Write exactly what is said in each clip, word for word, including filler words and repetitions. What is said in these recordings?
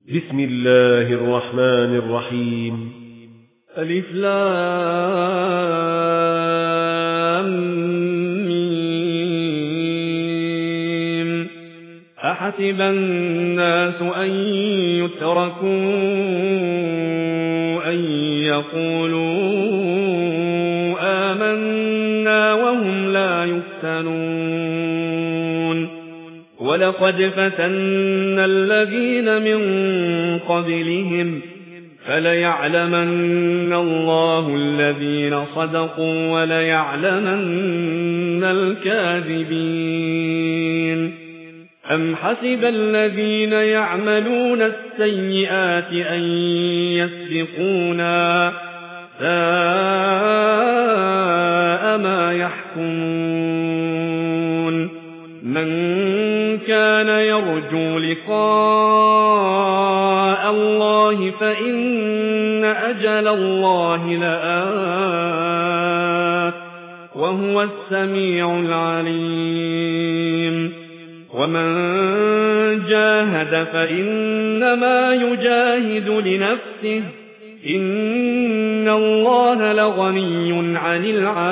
بسم الله الرحمن الرحيم. ألف لام ميم. أحسب الناس أن يتركوا أن يقولوا آمنا وهم لا يفتنون. ولقد فتنا الذين من قبلهم فليعلمن الله الذين صدقوا وليعلمن الكاذبين. أم حسب الذين يعملون السيئات أن يسبقونا ساء ما يحكمون. من كان يرجو لقاء الله فإن أجل الله لآت وهو السميع العليم. ومن جاهد فإنما يجاهد لنفسه إن الله لغني عن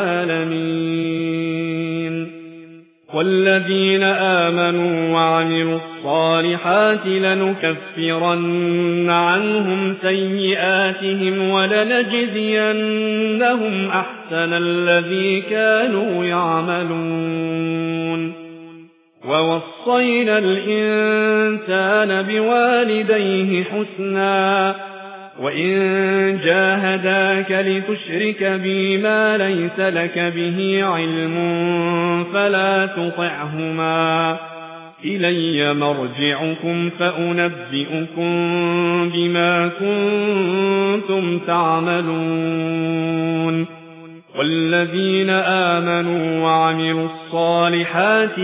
العالمين. والذين آمنوا وعملوا الصالحات لنكفرن عنهم سيئاتهم ولنجزينهم أحسن الذي كانوا يعملون. ووصينا الإنسان بوالديه حسنا وإن جاهداك لتشرك بي ما ليس لك به علم فلا تطعهما إلي مرجعكم فأنبئكم بما كنتم تعملون. والذين آمنوا وعملوا الصالحات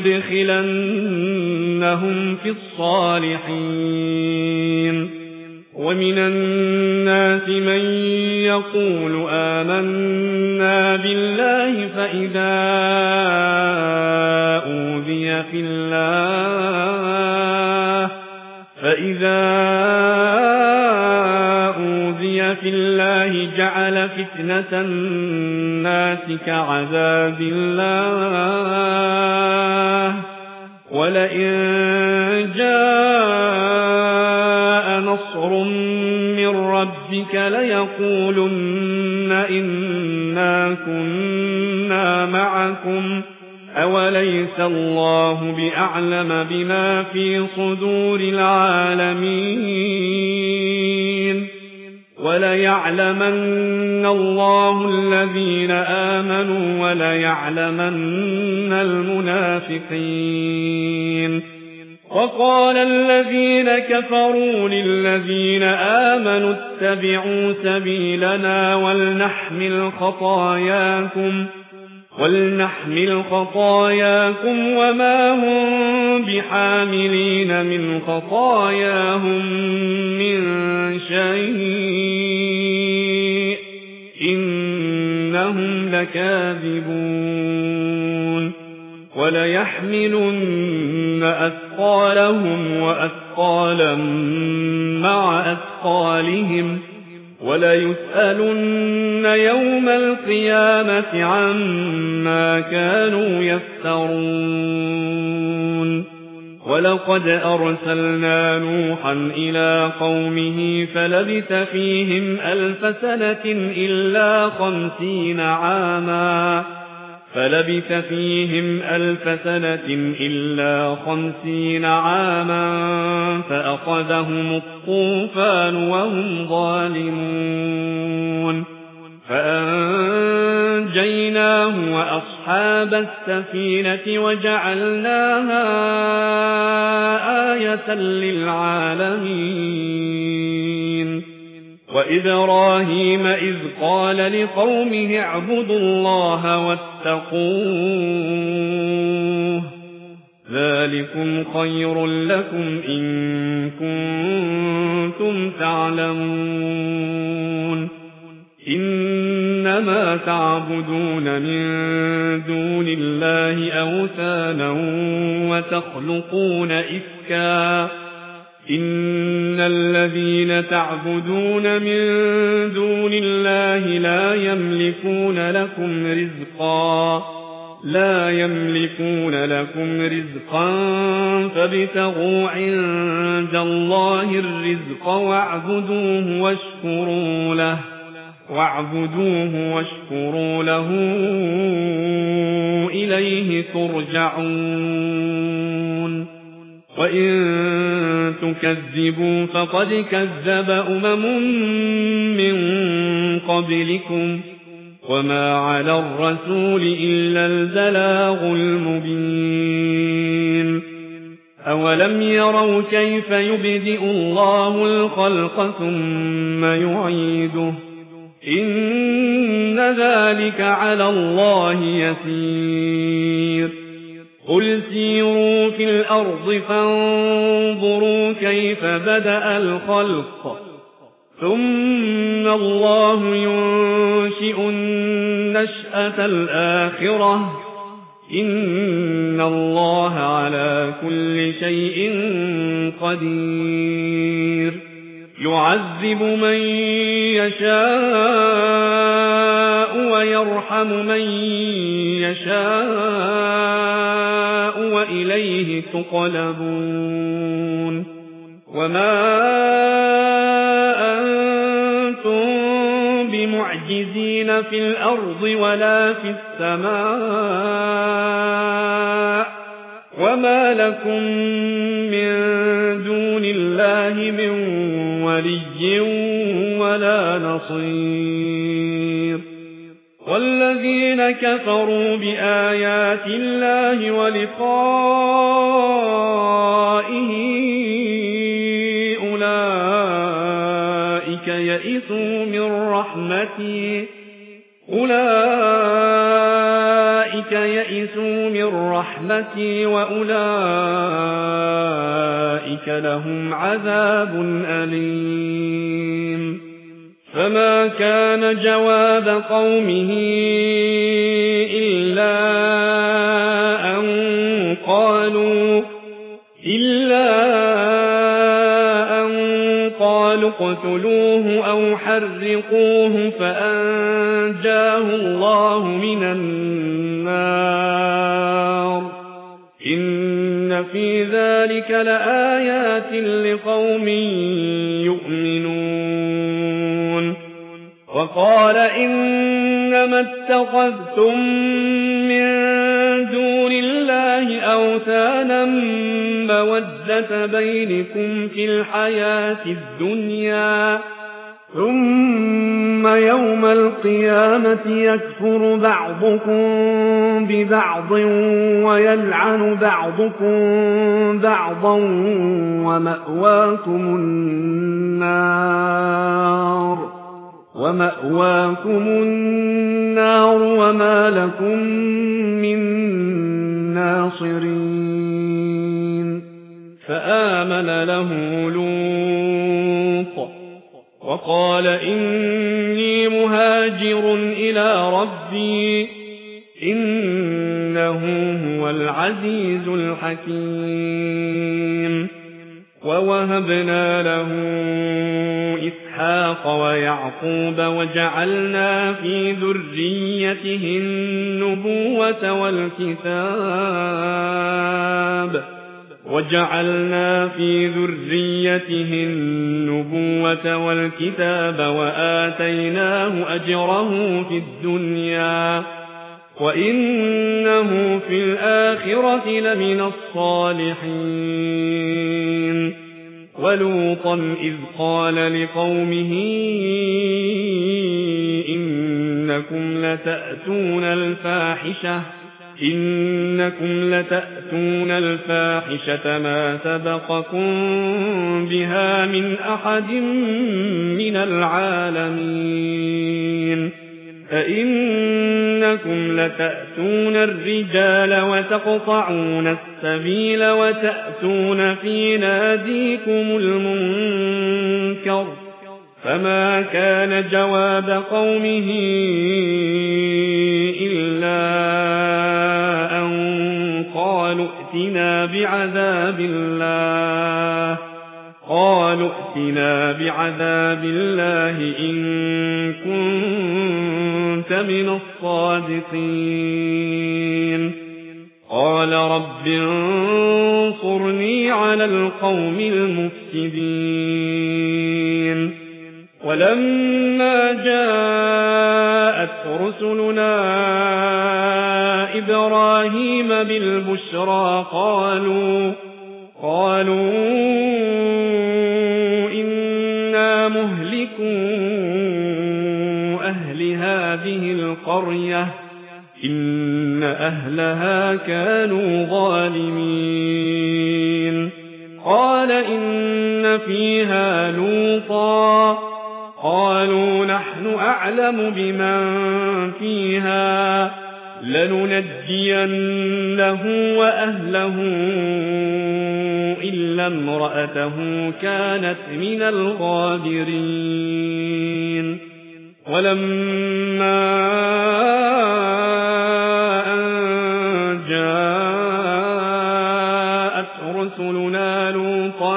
لندخلنهم في الصالحين. ومن الناس من يقول آمنا بالله فإذا أوذي في الله فإذا أوذي في الله جعل فتنة الناس كعذاب الله ولئن جاء نصر من ربك ليقولن إنا كنا معكم أوليس الله بأعلم بما في صدور العالمين. وليعلمن الله الذين آمنوا وليعلمن المنافقين. وقال الذين كفروا للذين آمنوا اتبعوا سبيلنا ولنحمل خطاياكم ولنحمل خطاياكم وما هم بحاملين من خطاياهم من شيء إنهم لكاذبون. وليحملن أثقالهم وأثقالا مع أثقالهم وليسألن يوم القيامة عما كانوا يفترون. ولقد أرسلنا نوحا إلى قومه فلبث فيهم ألف سنة إلا خمسين عاما فلبث فيهم ألف سنة إلا خمسين عاما فأخذهم الطوفان وهم ظالمون. فأنجيناه وأصحاب السفينة وجعلناها آية للعالمين. وإبراهيم إذ قال لقومه اعبدوا الله واتقوه ذلكم خير لكم إن كنتم تعلمون. إنما تعبدون من دون الله أوثانا وتخلقون إفكا إن الذين تعبدون من دون الله لا يملكون لكم رزقا لا يملكون لكم رزقا فابتغوا عند الله الرزق واعبدوه واشكروا له واعبدوه واشكروا له إليه ترجعون وإن تكذبوا فقد كذب أمم من قبلكم وما على الرسول إلا البلاغ المبين أولم يروا كيف يبدئ الله الخلق ثم يعيده إن ذلك على الله يسير قل سيروا في الأرض فانظروا كيف بدأ الخلق ثم الله ينشئ النشأة الآخرة إن الله على كل شيء قدير يعذب من يشاء ويرحم من يشاء وإليه تقلبون وما أنتم بمعجزين في الأرض ولا في السماء وما لكم من دون الله من ولي ولا نصير والذين كفروا بآيات الله ولقائه أولئك يئسوا من رحمتي أولئك يئسوا من رحمتي وأولئك لهم عذاب أليم فما كان جواب قومه إلا أن قالوا إلا أن قالوا اقتلوه أو حرقوه فأنجاه الله من النار إن في ذلك لآيات لقوم يؤمنون وقال إنما اتخذتم من دون الله أوثانا مودة بينكم في الحياة الدنيا ثم يوم القيامة يكفر بعضكم ببعض ويلعن بعضكم بعضا ومأواكم النار ومأواكم النار وما لكم من ناصرين فآمن له لوط وقال إني مهاجر إلى ربي إنه هو العزيز الحكيم ووهبنا له إسحاق ويعقوب وجعلنا في ذريته النبوة والكتاب وجعلنا في ذريته النبوة والكتاب وآتيناه أجره في الدنيا وإنه في الآخرة لمن الصالحين ولوطا إذ قال لقومه إنكم لتأتون الفاحشة إنكم لتأتون الفاحشة ما سبقكم بها من أحد من العالمين أئنكم لتأتون الرجال وتقطعون السبيل وتأتون في ناديكم المنكر فما كان جواب قومه إلا أن قالوا ائتنا بعذاب الله قال قالوا ائتنا بعذاب الله إن كنت من الصادقين قال رب انصرني على القوم المفسدين ولما جاءت رسلنا إبراهيم بالبشرى قالوا قالوا إنا مهلكو أهل هذه القرية إن أهلها كانوا ظالمين قال إن فيها لوطا قالوا نحن أعلم بمن فيها لننجينه وأهله إلا امرأته كانت من الغابرين ولما أن جاءت رسلنا لوطا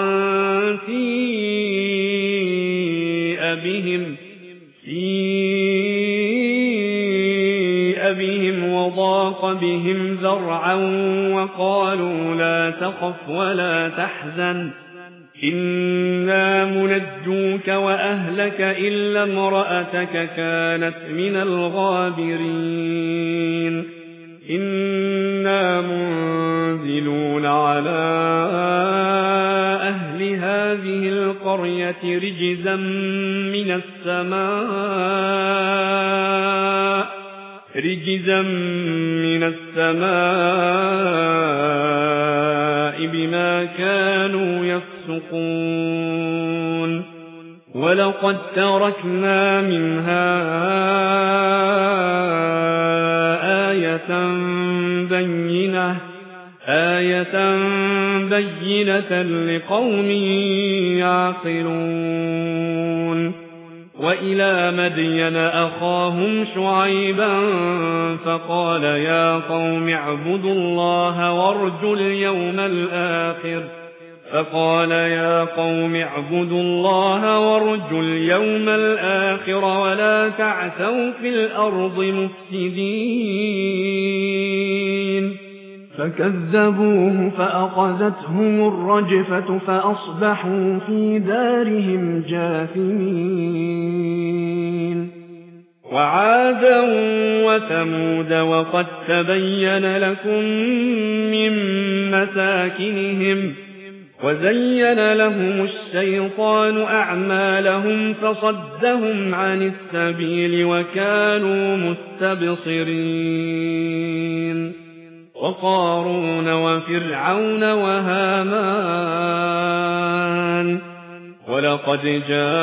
سيء بهم سيء بهم وضاق بهم ذرعا وقالوا لا تخف ولا تحزن إنا منجوك وأهلك إلا امرأتك كانت من الغابرين إنا منزلون على أهل هذه القرية رجزا من السماء رجزا من السماء بما كانوا يفسقون ولقد تركنا منها آية بينة آية بينة لقوم يعقلون وإلى مدين أخاهم شعيبا فقال يا قوم اعبدوا الله وارجوا اليوم الآخر فقال يا قوم اعبدوا الله وارجوا اليوم الآخر ولا تعثوا في الأرض مفسدين فكذبوه فأخذتهم الرجفة فأصبحوا في دارهم جاثمين وعادا وثمود وقد تبين لكم من مساكنهم وزين لهم الشيطان أعمالهم فصدهم عن السبيل وكانوا مستبصرين وقارون وفرعون وهامان ولقد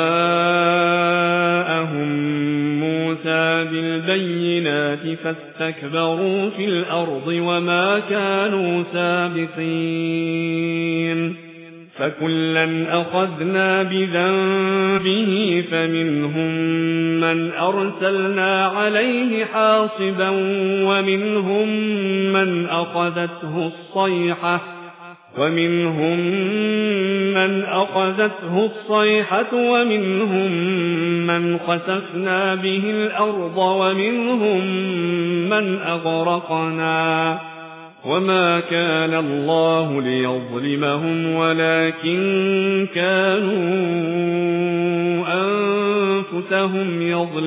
جاءهم موسى بالبينات فاستكبروا في الأرض وما كانوا سابقين فكلا أخذنا بذنبه فمنهم من أرسلنا عليه حاصبا ومنهم من أخذته الصيحة ومنهم من أخذته الصيحة ومنهم من خسفنا به الأرض ومنهم من أغرقنا وما كان الله ليظلمهم ولكن كانوا أنفسهم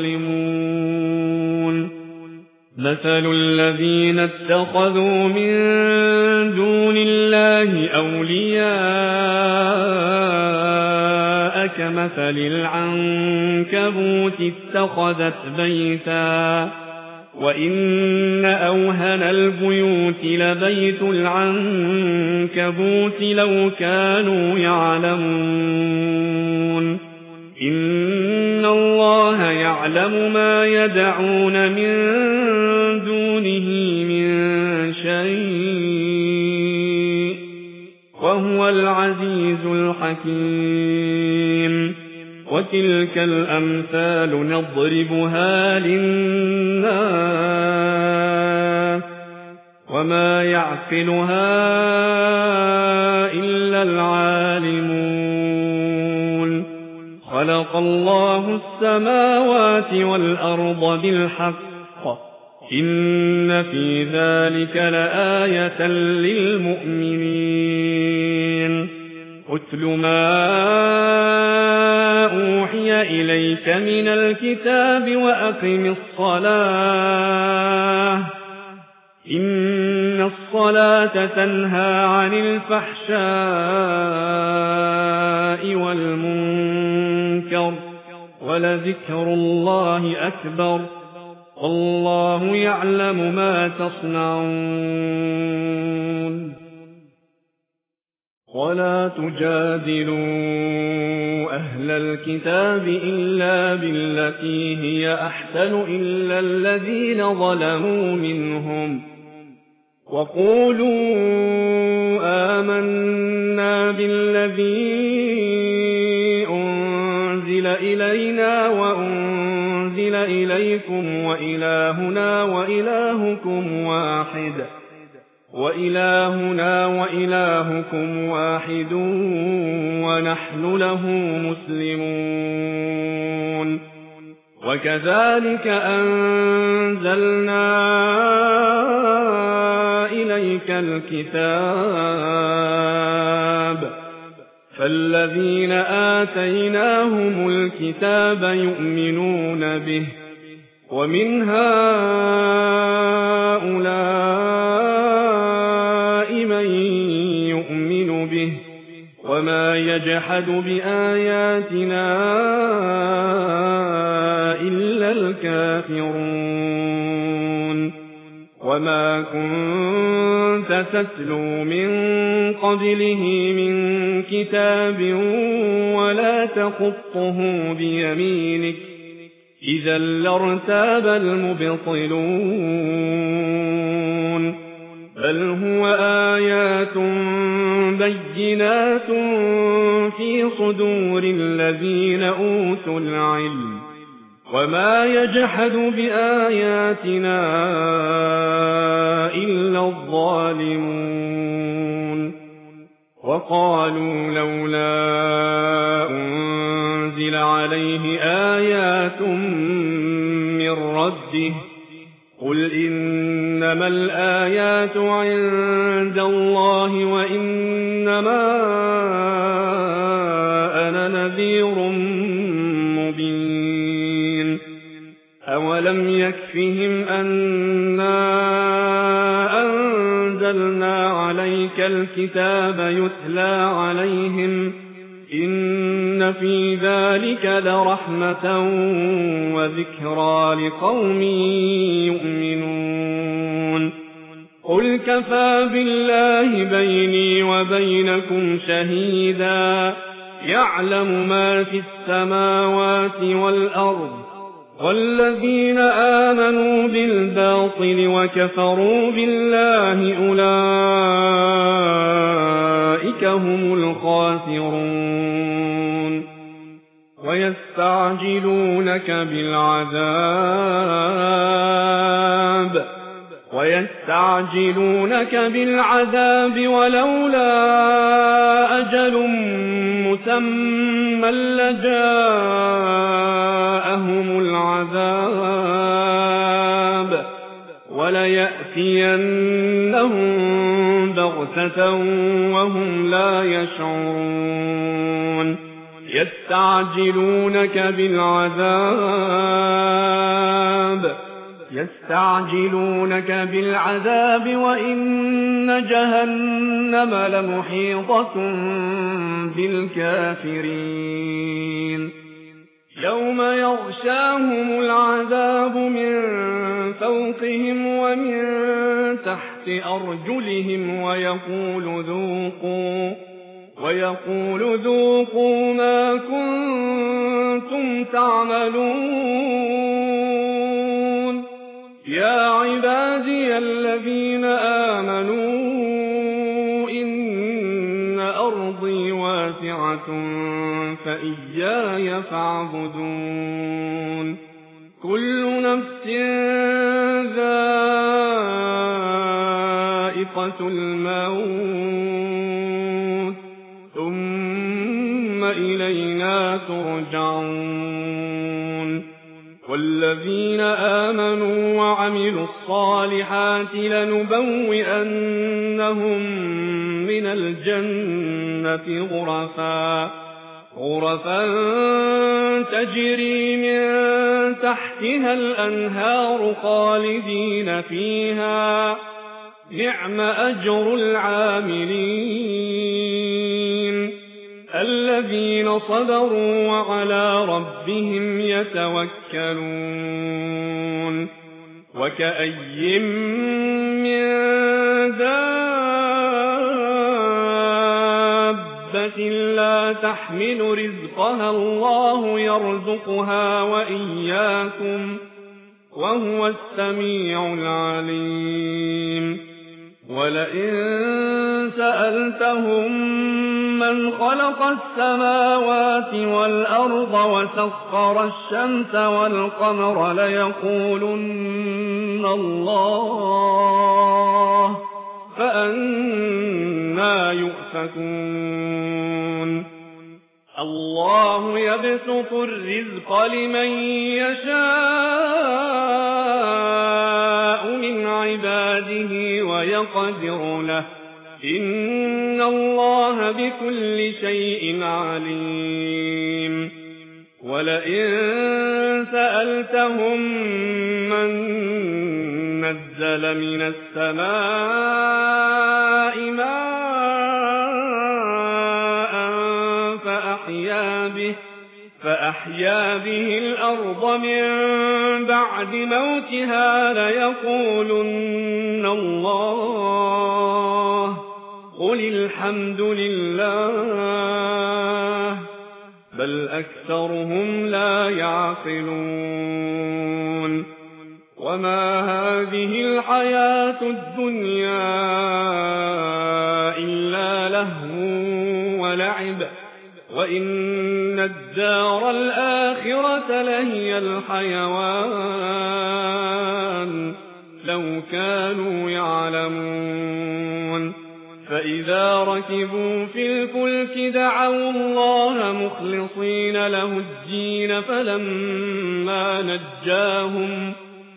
يظلمون مثل الذين اتخذوا من دون الله أولياء كمثل العنكبوت اتخذت بيتا وإن أوهن البيوت لبيت العنكبوت لو كانوا يعلمون إن الله يعلم ما يدعون من دونه من شيء وهو العزيز الحكيم وتلك الأمثال نضربها للناس وما يعقلها إلا العالمون خلق الله السماوات والأرض بالحق إن في ذلك لآية للمؤمنين اتل ما أوحي إليك من الكتاب وأقم الصلاة إن الصلاة تنهى عن الفحشاء والمنكر ولذكر الله أكبر والله يعلم ما تصنعون ولا تجادلوا أهل الكتاب إلا بالتي هي أحسن إلا الذين ظلموا منهم وقولوا آمنا بالذي أنزل إلينا وأنزل إليكم وإلهنا وإلهكم واحد وإلهنا وإلهكم واحد ونحن له مسلمون وكذلك أنزلنا إليك الكتاب فالذين آتيناهم الكتاب يؤمنون به ومن هؤلاء من يؤمن به وما يجحد بآياتنا إلا الكافرون وما كنت تتلو من قبله من كتاب ولا تخطه بيمينك إذا لارتاب المبطلون بل هو آيات بينات في صدور الذين أوتوا العلم وما يجحد بآياتنا إلا الظالمون وقالوا لولا أنزل عليه آيات من ربه قل إنما الآيات عند الله وإنما أنا نذير مبين أولم يكفهم أنا أنزلنا عليك الكتاب يتلى عليهم إن في ذلك لرحمة وذكرى لقوم يؤمنون قل كفى بالله بيني وبينكم شهيدا يعلم ما في السماوات والأرض والذين آمنوا بالباطل وكفروا بالله أولئك هم الخاسرون ويستعجلونك بالعذاب ويستعجلونك بالعذاب ولولا أجل مسمى لجاءهم العذاب وليأتينهم بغتة وهم لا يشعرون يستعجلونك بالعذاب يستعجلونك بالعذاب وإن جهنم لمحيطة بالكافرين يوم يغشاهم العذاب من فوقهم ومن تحت أرجلهم ويقول ذوقوا ويقول ذوقوا ما كنتم تعملون يا عبادي الذين آمنوا إن أرضي واسعة فإياي فاعبدون كل نفس ذائقة الموت ثم إلينا ترجعون والذين آمنوا وعملوا الصالحات لنبوئنهم من الجنة غرفا غرفا تجري من تحتها الأنهار خالدين فيها نعم أجر العاملين الذين صبروا وعلى ربهم يتوكلون وكأي من دابة لا تحمل رزقها الله يرزقها وإياكم وهو السميع العليم ولئن سألتهم من خلق السماوات والأرض وسخر الشمس والقمر ليقولن الله فأنى يؤفكون الله يبسط الرزق لمن يشاء من عباده ويقدر له إن الله بكل شيء عليم ولئن سألتهم من نزل من السماء ماء فأحيا به فأحيا به الأرض من بعد موتها ليقولن الله قل الحمد لله بل أكثرهم لا يعقلون وما هذه الحياة الدنيا إلا لهو ولعب وإن الدار الآخرة لهي الحيوان لو كانوا يعلمون فإذا ركبوا في الفلك دعوا الله مخلصين له الدين فلما نجاهم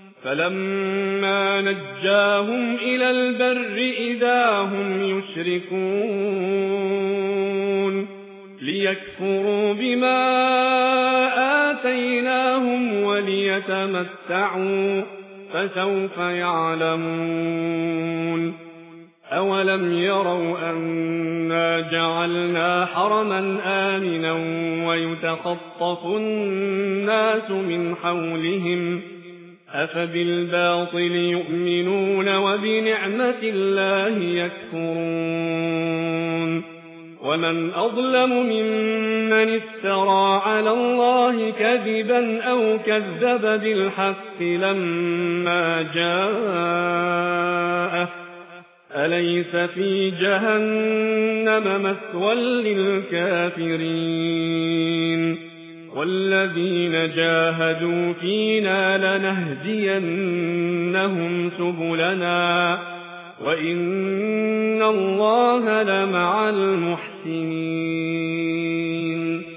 فلما نجاهم إلى البر إذا هم يشركون ليكفروا بما آتيناهم وليتمتعوا فسوف يعلمون أولم يروا أنا جعلنا حرما آمنا ويتخطف الناس من حولهم أفبالباطل يؤمنون وبنعمة الله يكفرون ومن أظلم ممن افترى على الله كذبا أو كذب بالحق لما جاءه أليس في جهنم مثوى للكافرين والذين جاهدوا فينا لنهدينهم سبلنا وإن الله لمع المحسنين